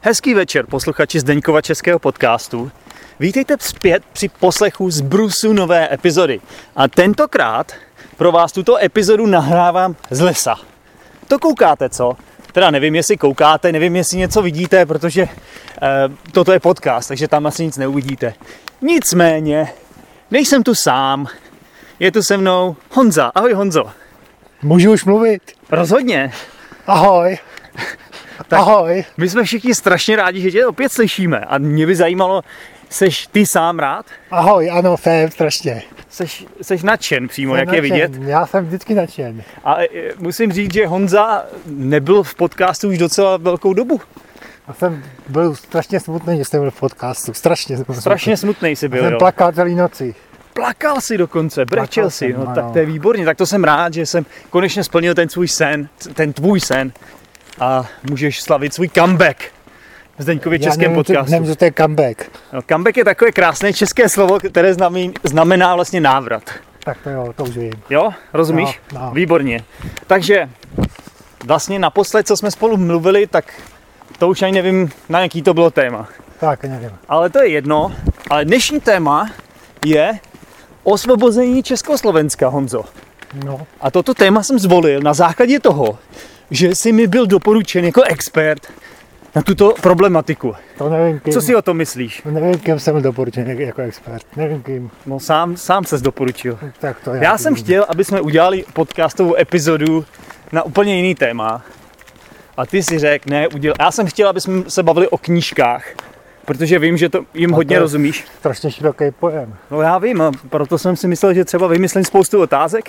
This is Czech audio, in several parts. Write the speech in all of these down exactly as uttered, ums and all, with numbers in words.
Hezký večer, posluchači Zdeňkova českého podcastu. Vítejte zpět při poslechu z brusu nové epizody. A tentokrát pro vás tuto epizodu nahrávám z lesa. To koukáte, co? Teda nevím, jestli koukáte, nevím, jestli něco vidíte, protože eh, toto je podcast, takže tam asi nic neuvidíte. Nicméně, nejsem tu sám, je tu se mnou Honza. Ahoj, Honzo. Můžu už mluvit? Rozhodně. Ahoj. Tak Ahoj. My jsme všichni strašně rádi, že tě opět slyšíme a mě by zajímalo, seš ty sám rád? Ahoj, ano, jsem strašně. Seš, seš nadšen přímo, Jsem jak nadšen. je vidět. Já jsem vždycky nadšen. A e, musím říct, že Honza nebyl v podcastu už docela velkou dobu. Já jsem byl strašně smutný, že jsem byl v podcastu. Strašně jsem Strašně smutný jsi byl, jsem jo. plakal celý noci. Plakal jsi dokonce, brečel si, jsem, no ano. tak to je výborně. Tak to jsem rád, že jsem konečně splnil ten svůj sen, ten tvůj sen. A můžeš slavit svůj comeback v Zdeňkově Já českém nevím, podcastu. Co, nevím, co to je comeback. No, comeback je takové krásné české slovo, které znamená, znamená vlastně návrat. Tak to jo, to už vím. Jo, rozumíš? No, no. Výborně. Takže vlastně naposled, co jsme spolu mluvili, tak to už ani nevím, na jaký to bylo téma. Tak, nevím. Ale to je jedno. Ale dnešní téma je osvobození Československa, Honzo. No, A toto téma jsem zvolil na základě toho, že jsi mi byl doporučen jako expert na tuto problematiku. to nevím kým. Co si o tom myslíš? Nevím, kým jsem byl doporučen jako expert. Nevím kým. No sám, sám ses doporučil. Tak to já, Já jsem chtěl, aby jsme udělali podcastovou epizodu na úplně jiný téma. A ty si řekl, ne, udělal. Já jsem chtěl, aby jsme se bavili o knížkách, protože vím, že to jim A hodně to je rozumíš. strašně široký pojem. No já vím, a proto jsem si myslel, že třeba vymyslím spoustu otázek.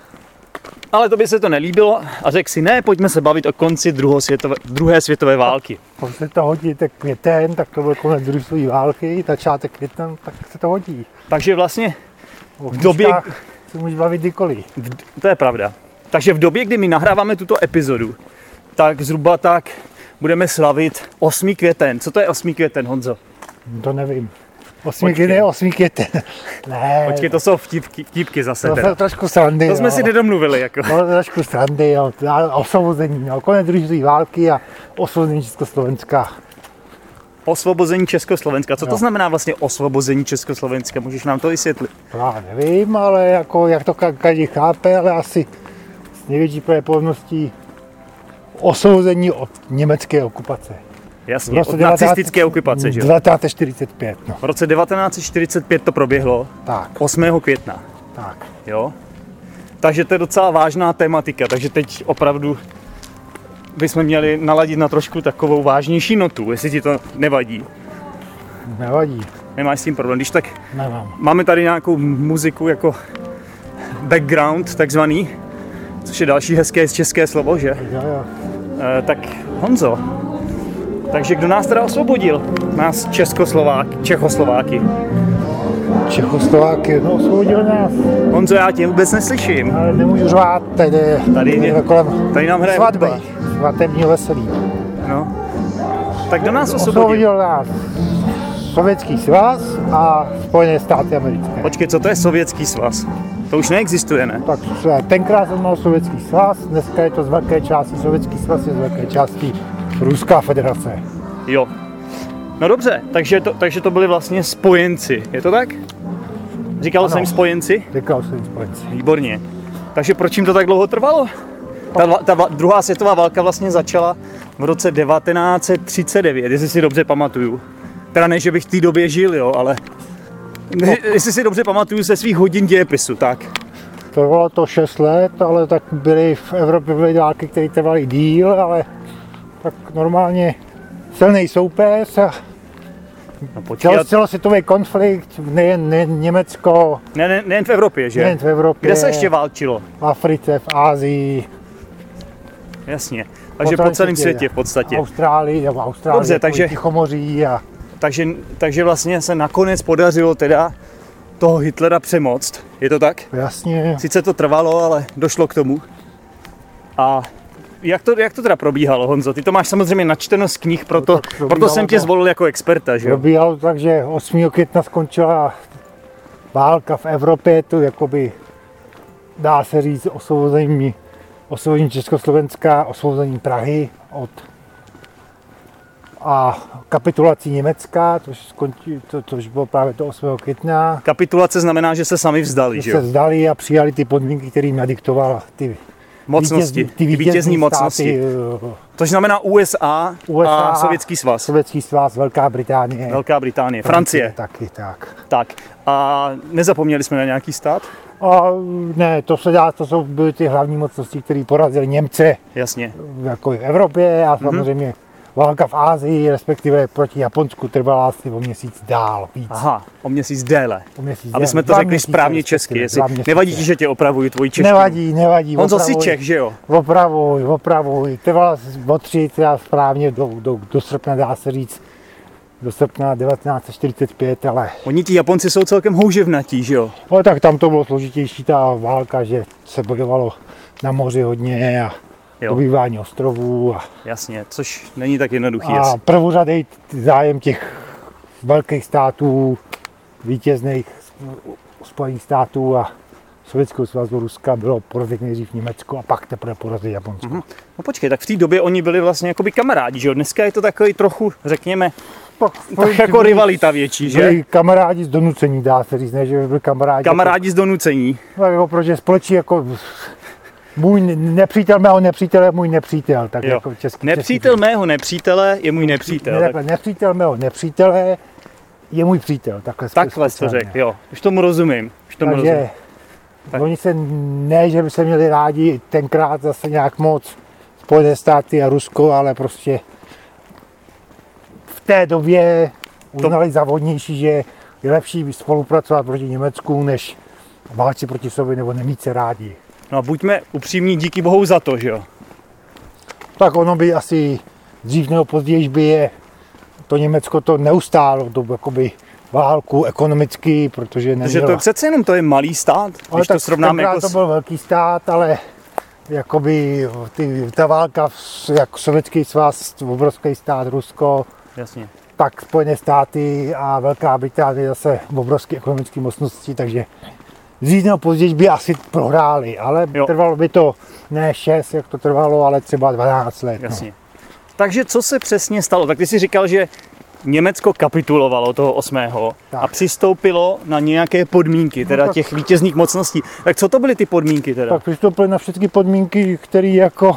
Ale to by se to nelíbilo a řekl si, ne, pojďme se bavit o konci světové, druhé světové války. Pokud se to hodí, tak květen, tak to byl konec druhé světové války, začátek května, tak se to hodí. Takže vlastně O v době, knížkách se můžeš bavit kdykoliv. v, to je pravda. Takže v době, kdy my nahráváme tuto epizodu, tak zhruba tak budeme slavit osmý květen. Co to je osmý květen, Honzo? To nevím. Osmý Počkej. květen, osmý květen. Ne, Počkej, to jsou vtipky, vtipky zase to teda. jsou trošku srandy. To jsme no. si nedomluvili, jako. To jsou trošku srandy, jo. A osvobození, no. Konec druhé světové války a osvobození Československa. Osvobození Československa. Co to Jo. znamená vlastně osvobození Československa? Můžeš nám to vysvětlit? Já nevím, ale jako, jak to ka- každý chápe, ale asi s největší pravděpodobností osvobození od německé okupace. Jasně, od nacistické okupace, že jo? devatenáct čtyřicet pět, no. V roce devatenáct set čtyřicet pět to proběhlo, Tak, osmého května, tak. jo? Takže to je docela vážná tematika, takže teď opravdu bychom měli naladit na trošku takovou vážnější notu, jestli ti to nevadí. Nevadí, Nemáš s tím problém, když tak nemám. máme tady nějakou muziku jako background takzvaný, což je další hezké české slovo, že? Jo, jo. E, tak Honzo, takže kdo nás teda osvobodil? Nás Českoslovák, Čechoslováky. Čechoslováky, no osvobodil nás, Honzo, já tě vůbec neslyším. ale nemůžu řvát, tady, Tady je- je kolem Tady nám hraje svatby, hudba. svatebního veselí. No. Tak kdo nás osvobodil? Osvobodil nás Sovětský svaz a Spojené státy americké. Počkej, co to je Sovětský svaz? To už neexistuje, ne? Tak tenkrát jsem mal Sovětský svaz, dneska je to z velké části, Sovětský svaz je z velké části Ruská federace. Jo. No dobře, takže to, takže to byli vlastně spojenci, je to tak? Říkal Ano. jsem spojenci? Říkal jsem spojenci. Výborně. Takže proč jim to tak dlouho trvalo? Ta, vla- ta vla- druhá světová válka vlastně začala v roce devatenáct set třicet devět, jestli si dobře pamatuju. Teda ne, že bych v té době žil, jo, ale ne, jestli si dobře pamatuju ze svých hodin dějepisu, tak. Trvalo to šest let, ale tak byly v Evropě byly války, které trvaly díl, ale tak normálně silný soupeř a No, počkej, cel, celosvětový konflikt, nejen, nejen Německo, ne, ne, nejen v Evropě, že? nejen v Evropě, Kde se ještě válčilo? v Africe, v Ázii, Jasně. Takže po celém světě v podstatě. Austrálii, v Austrálii, Dobře, takže- Tichomoří a Takže, takže vlastně se nakonec podařilo teda toho Hitlera přemoct. Je to tak? jasně, Sice to trvalo, ale došlo k tomu. A jak to, jak to teda probíhalo, Honzo? Ty to máš samozřejmě načteno z knih, proto, No tak probíhalo proto jsem tě to. zvolil jako experta, že jo? probíhalo tak, že osmého května skončila válka v Evropě, to jakoby dá se říct osvobození, osvobození Československa, osvobození Prahy od a kapitulací Německa, což, skončí, to, což bylo právě to osmého května. Kapitulace znamená, že se sami vzdali, že, že jo? se vzdali a přijali ty podmínky, které jim nadiktovala ty mocnosti, vítězní, ty vítězní, vítězní mocnosti. státy, To znamená U S A, U S A a Sovětský svaz. Sovětský svaz, Velká Británie. Velká Británie, Francie. Taky, tak. Tak. A nezapomněli jsme na nějaký stát? A ne, to se dá, to jsou byly ty hlavní mocnosti, které porazily Němce. Jasně. Jako v Evropě a samozřejmě mm-hmm. válka v Ázii, respektive proti Japonsku, trvala asi o měsíc dál víc. Aha, o měsíc déle. O měsíc Aby déle. jsme to Dva řekli měsíce, správně česky. Jestli měsíce. nevadí ti, že tě opravuju tvoji češtinu? Nevadí, nevadí. Honzo jsi opravuj, Čech, že jo? Opravuj, opravuj. Trvala o tři, teda správně do, do, do srpna, dá se říct, do srpna devatenáct set čtyřicet pět, ale... Oni ti Japonci jsou celkem houževnatí, že jo? Ale tak tam to bylo složitější ta válka, že se bojovalo na moři hodně a Jo. dobývání ostrovů. A, Jasně, což není tak jednoduchý. a Jasně. prvořadej zájem těch velkých států, vítězných Spojených států a Sovětského svazu, Ruska bylo porazit nejdřív Německo a pak teprve porazit Japonsko. Mhm. No počkej, tak v té době oni byli vlastně jakoby kamarádi, že jo? Dneska je to takový trochu, řekněme, Pak, tak jako rivalita větší, že? Byli kamarádi z donucení, dá se říct, ne, že by byli kamarádi. Kamarádi z donucení. Jako, jako, protože společně jako můj nepřítel mého nepřítele je můj nepřítel. Tak Jo. jako český, Nepřítel český, mého nepřítele je můj nepřítel. Ne, Tak, takhle, nepřítel mého nepřítele je můj přítel. Takhle, takhle jsi to speciálně. řekl, jo. Už tomu rozumím. Už tomu Takže rozumím. Tak. oni se ne, že by se měli rádi tenkrát zase nějak moc Spojené státy a Rusko, ale prostě v té době uznali za vhodnější, že je lepší spolupracovat proti Německu, než válčit proti sobě nebo nemít se rádi. No a buďme upřímní, díky bohu za to, že jo. Tak ono by asi dřív nebo později by je to Německo to neustálo, to jakoby válku ekonomicky, protože nemělo. Protože to je přece jenom to je malý stát, Ale když tak to srovnáme tenkrát jako to s... byl velký stát, ale jakoby ty, ta válka, jak Sovětský svaz, obrovský stát, Rusko, Jasně. tak Spojené státy a Velká Británie zase obrovské ekonomické mocnosti, takže dřív nebo později by asi prohráli, ale Jo. trvalo by to ne šest, jak to trvalo, ale třeba dvanáct let. Jasně. No. Takže co se přesně stalo? Tak ty jsi říkal, že Německo kapitulovalo toho osmého Tak. a přistoupilo na nějaké podmínky, teda No tak- těch vítězných mocností. Tak co to byly ty podmínky teda? Tak přistoupili na všechny podmínky, které jako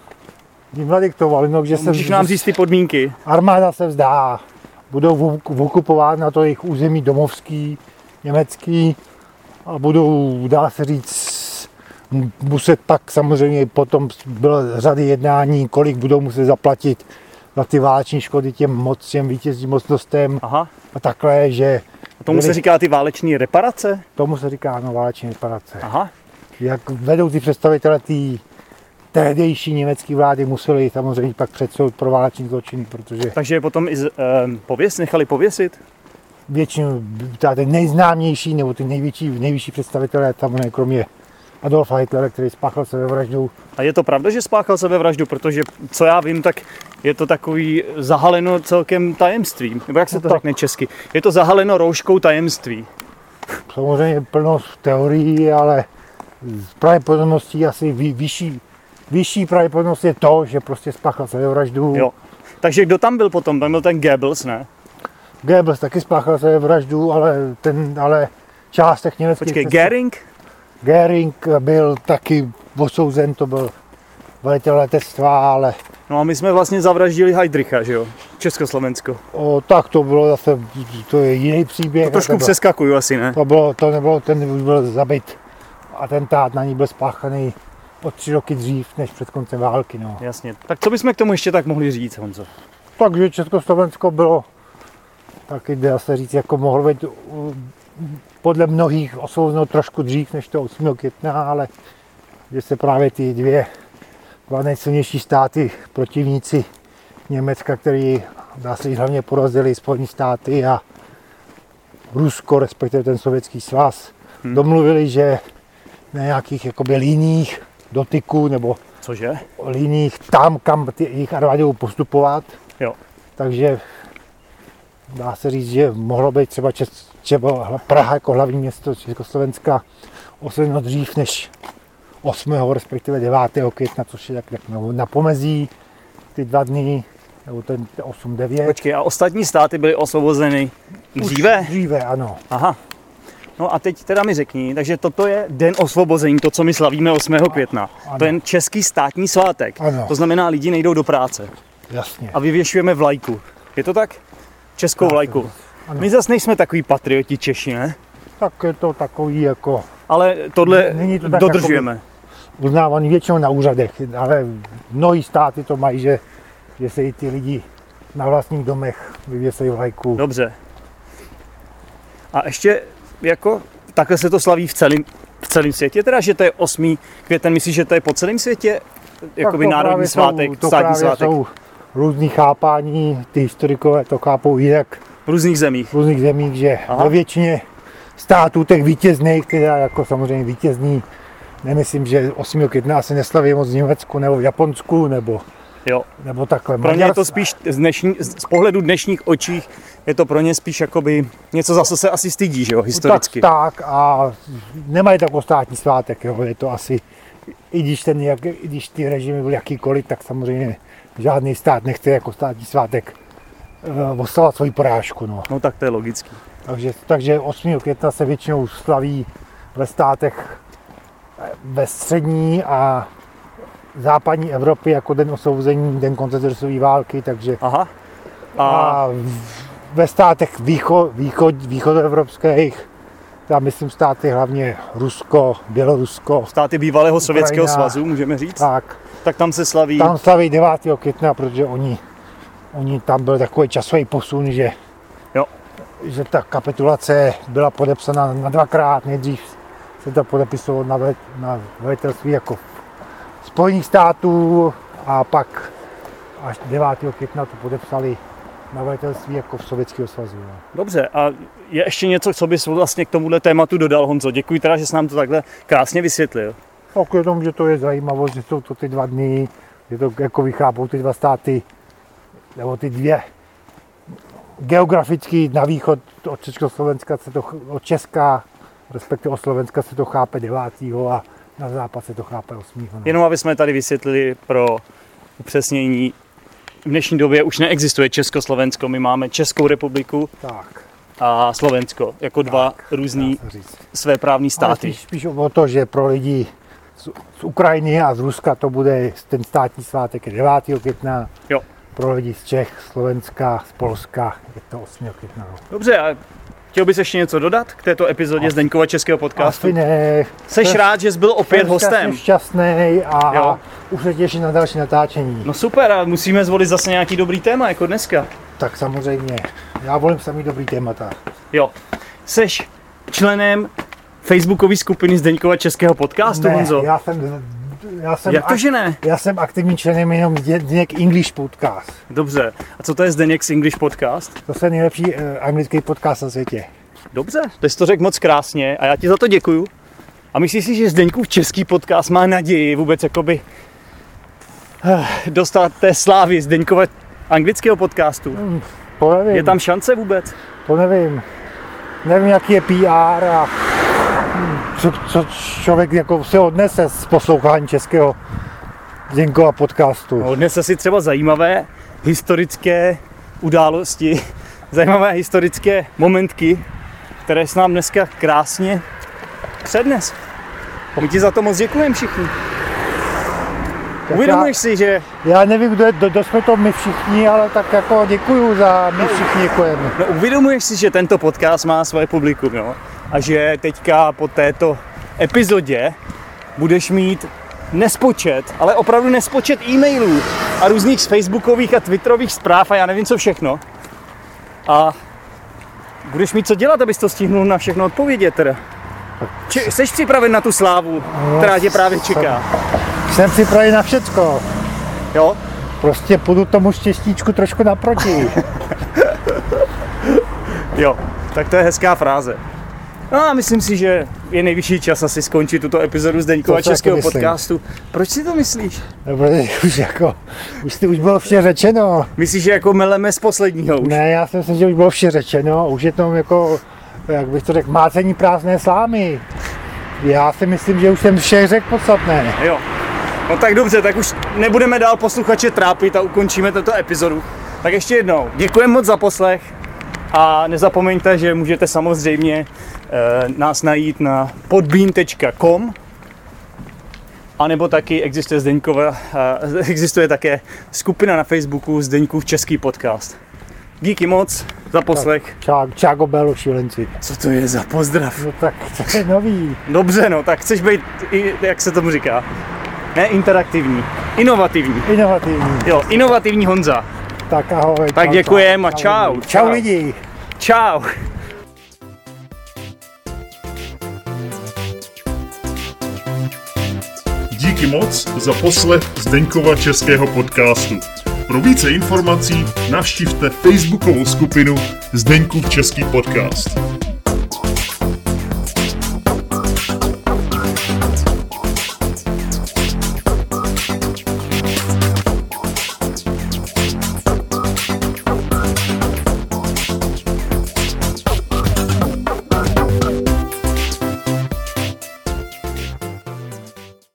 jim nadiktovali, no, že se Můžeš nám říct ty podmínky? armáda se vzdá, budou okupovat na to jejich území domovský, německý a budou, dá se říct, muset pak samozřejmě potom bylo řady jednání, kolik budou muset zaplatit za ty váleční škody těm moc, těm vítězným mocnostem Aha. a takhle, že A tomu byly- se říká ty váleční reparace? tomu se říká no, váleční reparace. Aha. Jak vedoucí představitelé té tehdejší německé vlády museli samozřejmě pak před soud pro váleční zločiny, protože Takže je potom i z, um, pověs, nechali pověsit? většinou ta ty nejznámější nebo ty největší, nejvyšší představitelé samozřejmě kromě Adolfa Hitlera, který spáchal sebevraždu. A je to pravda, že spáchal sebevraždu? Protože co já vím, tak je to takový zahaleno celkem tajemstvím. Nebo jak se No to tak. řekne česky? Je to zahaleno rouškou tajemství. Samozřejmě plno teorií, ale z pravděpodobností asi vý, vyšší, vyšší pravděpodobnost je to, že prostě spáchal sebevraždu. Jo. Takže kdo tam byl potom? Tam byl ten Goebbels, ne? Goebbels taky spáchal sebevraždu, ale, ten, ale část těch německých... Počkej, cest- Göring? Göring byl taky odsouzen, to byl velitel letectva, ale No a my jsme vlastně zavraždili Heydricha, že jo? Československo. o, tak to bylo zase, to je jiný příběh. To trošku to, bylo, přeskakuju asi, ne? to, bylo, to nebylo, ten už byl zabit, atentát na ní byl spáchaný o tři roky dřív, než před koncem války. No. Jasně. Tak co bychom k tomu ještě tak mohli říct, Honzo? Takže Československo bylo, taky dá se říct, jako mohlo být u, podle mnohých osouzeno trošku dřív než to osmého května, ale že se právě ty dvě dva nejsilnější státy, protivníci Německa, který dá se říct hlavně porazili Spojené státy a Rusko, respektive ten Sovětský svaz, hmm. domluvili, že na nějakých jakoby líních dotyků nebo Cože? líních tam, kam ty jejich armády budou postupovat. Jo. Takže dá se říct, že mohlo být třeba, Čes, třeba Praha jako hlavní město Československa osvojeno dřív než osmého respektive devátého května, což je tak, tak na pomezí ty dva dny. nebo ten osm devět. Počkej, a ostatní státy byly osvobozeny dříve? Už dříve, ano. Aha. No a teď teda mi řekni, takže toto je den osvobození, to, co my slavíme osmého května. Ano. To je český státní svátek. Ano. To znamená, lidi nejdou do práce. Jasně. A vyvěšujeme vlajku. Je to tak? Českou vlajku. Ano. My zase nejsme takový patrioti Češi, ne? Tak je to takový jako Ale tohle Není to tak dodržujeme. uznávaný většinou na úřadech, ale mnohý státy to mají, že, že se i ty lidi na vlastních domech vyvěsejí vlajku. Dobře. A ještě jako takhle se to slaví v celém, v celém světě, teda, že to je osmý květen, myslíš, že to je po celém světě? Jakoby to národní právě svátek, jsou, to státní právě svátek jsou různý chápání, ty historikové to chápou jinak v různých zemích. v různých zemích, že Aha. ve většině států těch vítězných, teda jako samozřejmě vítězný, nemyslím, že osmého května se neslaví moc v Německu nebo v Japonsku nebo, Jo. nebo takhle. Pro ně je to Maďarsko- spíš z, dnešní, z pohledu dnešních očí, je to pro ně spíš jakoby něco, za co se asi stydí, že jo, historicky. Tak, tak a nemají to jako státní svátek, jo. Je to asi, i když, ten, jak, i když ty režimy byly jakýkoliv, tak samozřejmě žádný stát nechce jako státní svátek uh, oslavovat svoji porážku. No. No tak to je logický. Takže, takže osmého května se většinou slaví ve státech ve střední a západní Evropě jako den osvobození, den konce druhé války, takže Aha. A, a v- ve státech výcho, východ, východoevropských, tam myslím státy hlavně Rusko, Bělorusko, státy bývalého Sovětského Ukrajina. svazu, můžeme říct, tak tak tam se slaví. tam slaví devátého května, protože oni, oni tam byl takový časový posun, že, Jo. že ta kapitulace byla podepsána na dvakrát, nejdřív se to podepisovalo na, ve, na velitelství jako Spojených států a pak až devátého května to podepsali na velitelství jako v Sovětského svazu. No. Dobře, a je ještě něco, co bys vlastně k tomuhle tématu dodal, Honzo? Děkuji teda, že jsi nám to takhle krásně vysvětlil. Tak je tomu, že to je zajímavost, že jsou to ty dva dny, že to jako vychápou ty dva státy, nebo ty dvě geograficky na východ od Československa se to, od Česka, respektive od Slovenska se to chápe devátého a na západ se to chápe osmého. No. Jenom aby jsme tady vysvětlili pro upřesnění, v dnešní době už neexistuje Československo, my máme Českou republiku Tak, a Slovensko jako dva různý dá se říct. svéprávní Ale státy. spíš, spíš o to, že pro lidi z, z Ukrajiny a z Ruska to bude ten státní svátek je devátého května. Jo. Pro lidi z Čech, Slovenska, z Polska je to osmého května. No. Dobře, a chtěl bys ještě něco dodat k této epizodě Zdeňkova českého podcastu? Asi ne. Seš Jsem- rád, že jsi byl opět Jsem hostem? Jsem šťastný a Jo. už se těším na další natáčení. No super, a musíme zvolit zase nějaký dobrý téma, jako dneska. Tak samozřejmě, já volím samý dobrý témata. Jo. Seš členem facebookové skupiny Zdeňkova českého podcastu, Ne, Honzo? já jsem, já jsem, Jak to, že ne? já jsem aktivním členem jenom Zdeněk English Podcast. Dobře. A co to je Zdeněk's English Podcast? To je nejlepší eh, anglický podcast na světě. Dobře, ty jsi to řekl moc krásně a já ti za to děkuju. A myslíš si, že Zdeňkův český podcast má naději vůbec jakoby eh, dostat té slávy Zdeňkova anglického podcastu? To nevím, Je tam šance vůbec? to nevím. Nevím, jaký je P R a hm, co, co člověk jako se odnese z poslouchání českého Zdeňkova podcastu. Odnese si třeba zajímavé historické události, zajímavé historické momentky, které jsi nám dneska krásně přednes. My ti za to moc děkujeme všichni. Tak Uvědomuješ si, že já, já nevím, kdo, je, kdo, kdo jsme to my všichni, ale tak jako děkuju za my všichni děkujeme. No uvědomuješ si, že tento podcast má svoje publikum, jo? A že teďka po této epizodě budeš mít nespočet, ale opravdu nespočet e-mailů a různých z facebookových a twitterových zpráv a já nevím co všechno. A budeš mít co dělat, abys to stihnul na všechno odpovědět teda. Či, jsi připraven na tu slávu, která tě právě čeká? Jsem připravený na všecko. Jo? Prostě půjdu tomu štěstíčku trošku naproti. Jo, tak to je hezká fráze. No a myslím si, že je nejvyšší čas asi skončit tuto epizodu Zdeňkova To si taky českého myslím. podcastu. Proč si to myslíš? Protože už jako, už, už bylo vše řečeno. Myslíš, že jako meleme z posledního už? Ne, já si myslím, že už bylo vše řečeno. Už je to jako, jak bych to řekl, mácení prázdné slámy. Já si myslím, že už jsem vše řekl podstatné. Jo. No tak dobře, tak už nebudeme dál posluchače trápit a ukončíme tuto epizodu. Tak ještě jednou, děkujeme moc za poslech a nezapomeňte, že můžete samozřejmě e, nás najít na podbean tečka com a nebo taky existuje Zdeňkova, e, existuje také skupina na Facebooku Zdeňkův český podcast. Díky moc za poslech. Čák, Čágo Bélo šílenci. Co to je za pozdrav? No tak to je nový. Dobře, no, tak chceš být, jak se tomu říká, ne interaktivní, inovativní. Inovativní. Jo, inovativní Honza. Tak ahoj. Tak děkujem a čau. Čau, čau lidi. Čau. Díky moc za poslech Zdeňkova českého podcastu. Pro více informací navštivte facebookovou skupinu Zdeňkův český podcast.